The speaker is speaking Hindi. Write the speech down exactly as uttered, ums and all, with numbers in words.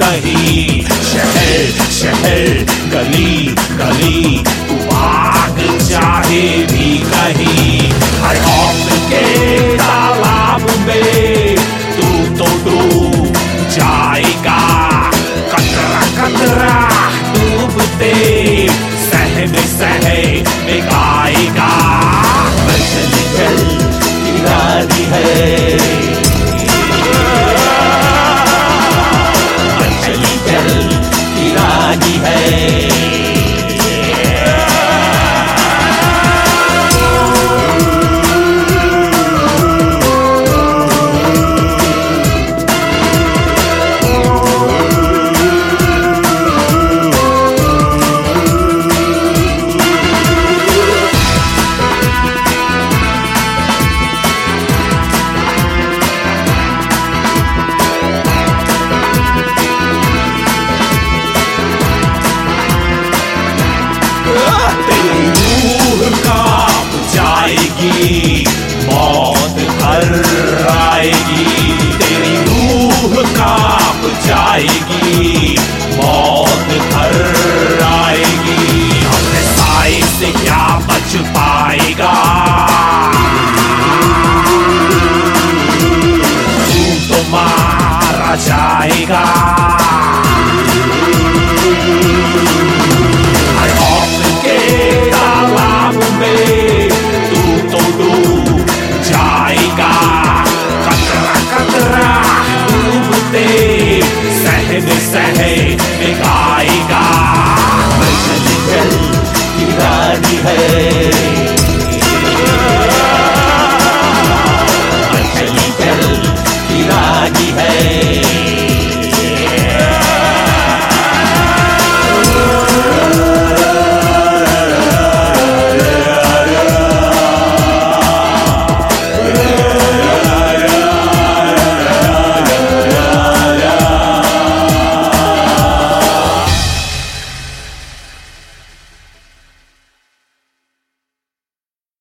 कहीं। शहर शहर गली गली तू भाग चाहे भी कहीं। हर खौफ के तालाब में तू तो डूब जाएगा। कतरा कतरा डूबते सहम सहे में गाएगा। मचल चल रानी है, मचली चल रानी है। मौत घर आएगी, तेरी रूह कांप जाएगी। मौत घर आएगी, अपने साए से क्या बच पाएगा। तू तो मारा जाएगा। हर खौफ के तालाब में तो डूब जाएगा। कतरा कतरा डूबते सहम सहे में गाएगा। मचल चल रानी है।